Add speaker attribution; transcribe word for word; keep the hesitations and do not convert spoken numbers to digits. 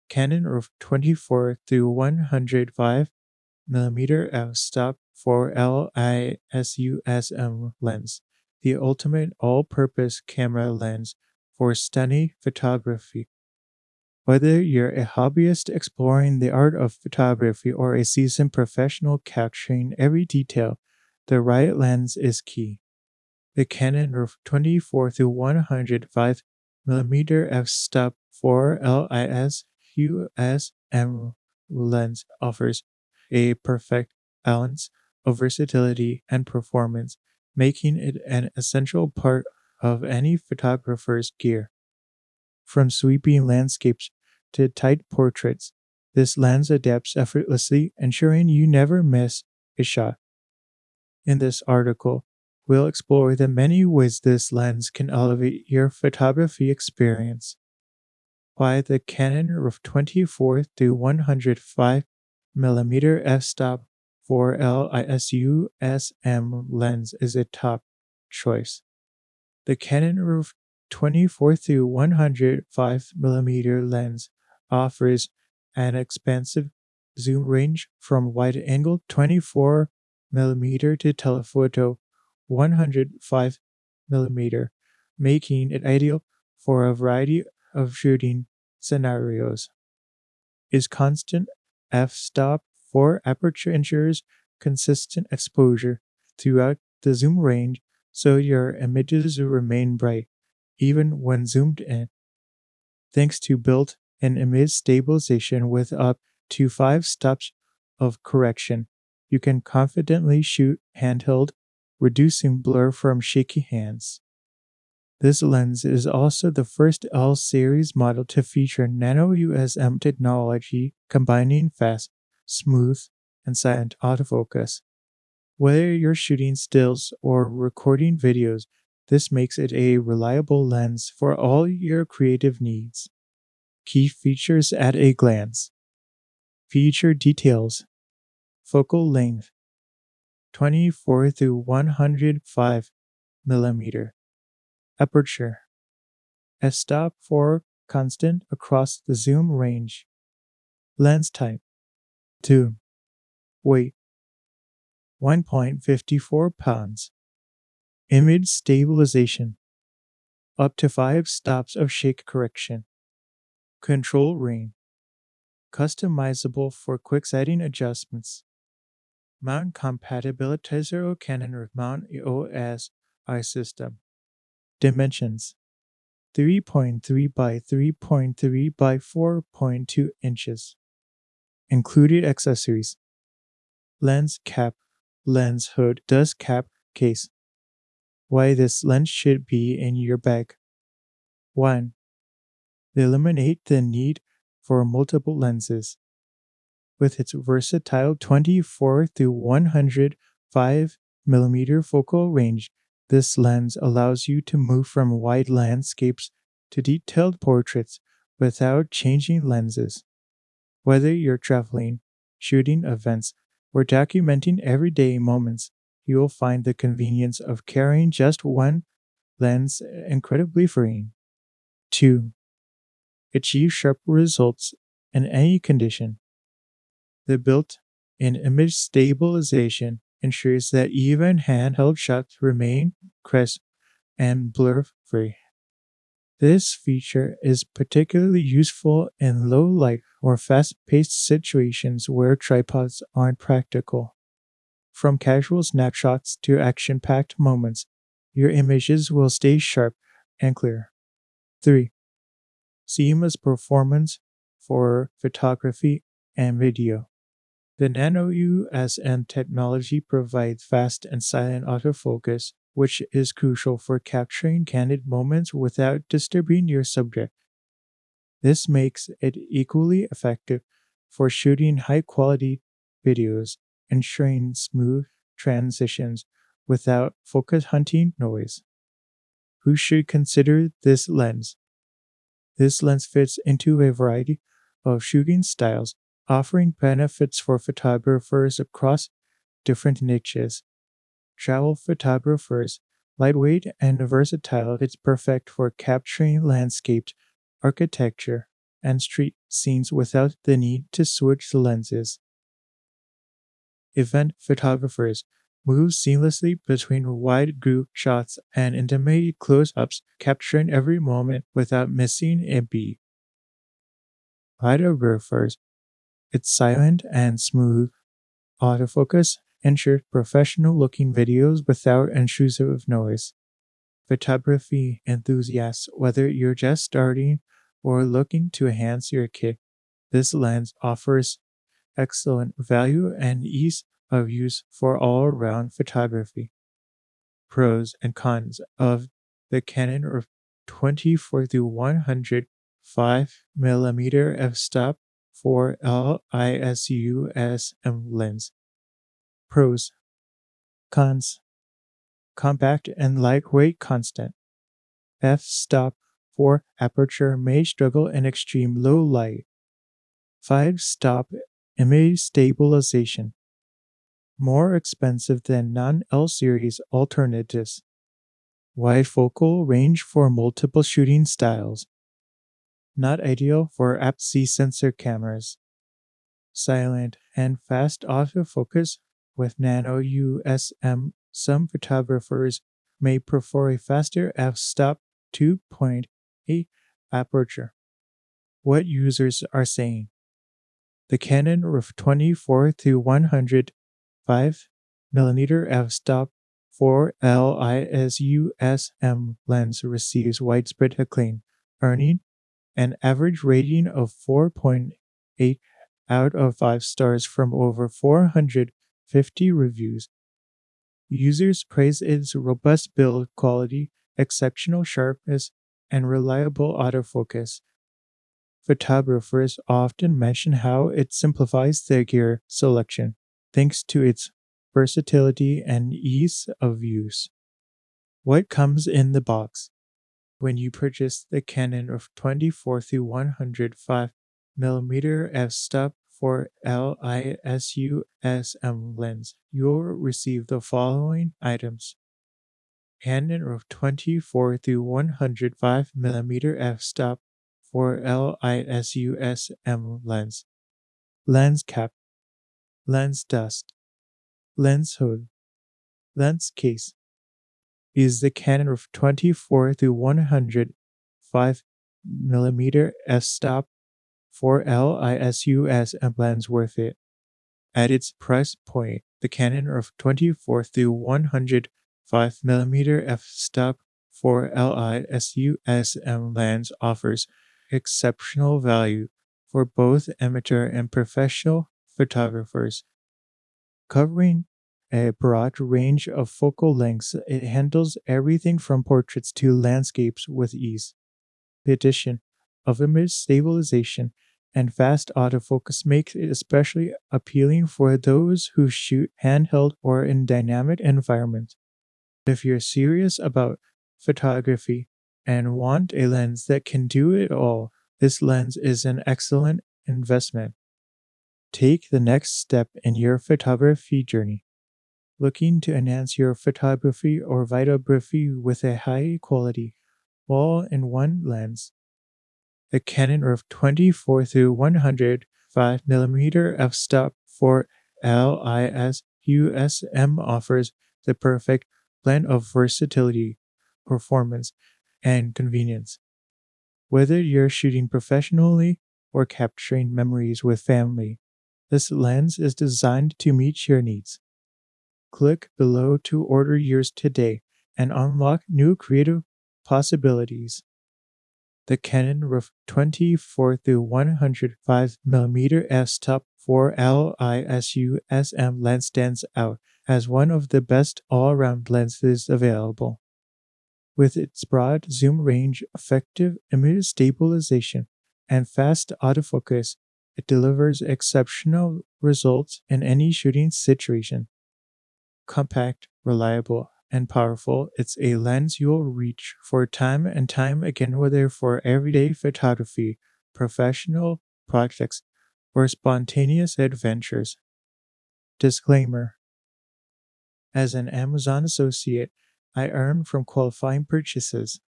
Speaker 1: Canon R twenty-four to one hundred five millimeter f-stop four L I S U S M lens, the ultimate all-purpose camera lens for stunning photography. Whether you're a hobbyist exploring the art of photography or a seasoned professional capturing every detail, the right lens is key. The Canon R twenty-four to one hundred five millimeter f-stop four L I S U S M lens offers a perfect balance of versatility and performance, making it an essential part of any photographer's gear. From sweeping landscapes to tight portraits, this lens adapts effortlessly, ensuring you never miss a shot. In this article, we'll explore the many ways this lens can elevate your photography experience. Why the Canon R twenty-four to one hundred five millimeter f-stop four L I S U S M lens is a top choice. The Canon R twenty-four to one hundred five millimeter lens offers an expansive zoom range from wide-angle twenty-four millimeter to telephoto one hundred five millimeter, making it ideal for a variety of shooting scenarios. Its constant f-stop for aperture ensures consistent exposure throughout the zoom range, so your images remain bright even when zoomed in. Thanks to built-in image stabilization with up to five steps of correction, you can confidently shoot handheld, reducing blur from shaky hands. This lens is also the first L-series model to feature nano U S M technology, combining fast, smooth, and silent autofocus. Whether you're shooting stills or recording videos, this makes it a reliable lens for all your creative needs. Key features at a glance. Feature details. Focal length twenty-four to one hundred five millimeter. Aperture f-stop for constant across the zoom range. Lens type two. Weight one point five four pounds. Image stabilization up to five stops of shake correction. Control ring customizable for quick setting adjustments. Mount compatibility zero Canon mount E O S I system. Dimensions three point three by three point three by four point two inches. Included accessories: lens cap, lens hood, dust cap, case. Why this lens should be in your bag. one. Eliminate the need for multiple lenses. With its versatile twenty-four to one hundred five millimeter focal range, this lens allows you to move from wide landscapes to detailed portraits without changing lenses. Whether you're traveling, shooting events, or documenting everyday moments, you will find the convenience of carrying just one lens incredibly freeing. two. Achieve sharp results in any condition. The built-in image stabilization ensures that even handheld shots remain crisp and blur-free. This feature is particularly useful in low light or fast-paced situations where tripods aren't practical. From casual snapshots to action-packed moments, your images will stay sharp and clear. three. Seamless performance for photography and video. The nano U S M technology provides fast and silent autofocus, which is crucial for capturing candid moments without disturbing your subject. This makes it equally effective for shooting high-quality videos, ensuring smooth transitions without focus hunting noise. Who should consider this lens? This lens fits into a variety of shooting styles, offering benefits for photographers across different niches. Travel photographers, lightweight and versatile, it's perfect for capturing landscapes, architecture, and street scenes without the need to switch lenses. Event photographers move seamlessly between wide group shots and intimate close-ups, capturing every moment without missing a beat. Videographers, its silent and smooth autofocus ensures professional-looking videos without intrusive noise. Photography enthusiasts, whether you're just starting or looking to enhance your kit, this lens offers excellent value and ease of use for all-around photography. Pros and cons of the Canon R twenty-four to one hundred five millimeter f-stop four L I S U S M lens. Pros. Cons. Compact and lightweight constant. F-stop four aperture may struggle in extreme low light. five-stop image stabilization. More expensive than non-L series alternatives. Wide focal range for multiple shooting styles. Not ideal for A P S-C sensor cameras. Silent and fast autofocus with nano U S M. Some photographers may prefer a faster f-stop two point eight aperture. What users are saying. The Canon R twenty-four to one hundred five millimeter f-stop four L I S U S M lens receives widespread acclaim, earning an average rating of four point eight out of five stars from over four hundred fifty reviews. Users praise its robust build quality, exceptional sharpness, and reliable autofocus. Photographers often mention how it simplifies their gear selection, thanks to its versatility and ease of use. What comes in the box? When you purchase the Canon R twenty-four to one hundred five millimeter f-stop four L I S U S M lens, you'll receive the following items. Canon R twenty-four to one hundred five millimeter f-stop four L I S U S M lens. Lens cap. Lens dust. Lens hood. Lens case. Is the Canon R twenty-four to one hundred five millimeter f-stop four L I S U S M lens worth it? At its price point, the Canon R twenty-four to one hundred five millimeter f-stop four L I S U S M lens offers exceptional value for both amateur and professional photographers. Covering a broad range of focal lengths, it handles everything from portraits to landscapes with ease. The addition of image stabilization and fast autofocus makes it especially appealing for those who shoot handheld or in dynamic environments. If you're serious about photography and want a lens that can do it all, this lens is an excellent investment. Take the next step in your photography journey. Looking to enhance your photography or videography with a high quality, all-in-one lens? The Canon R twenty-four to one hundred five millimeter f-stop four L I S U S M offers the perfect blend of versatility, performance, and convenience. Whether you're shooting professionally or capturing memories with family, this lens is designed to meet your needs. Click below to order yours today and unlock new creative possibilities. The Canon R twenty-four to one hundred five millimeter f-stop four L I S U S M lens stands out as one of the best all-around lenses available. With its broad zoom range, effective image stabilization, and fast autofocus, it delivers exceptional results in any shooting situation. Compact, reliable, and powerful, it's a lens you'll reach for time and time again, whether for everyday photography, professional projects, or spontaneous adventures. Disclaimer: as an Amazon associate, I earn from qualifying purchases.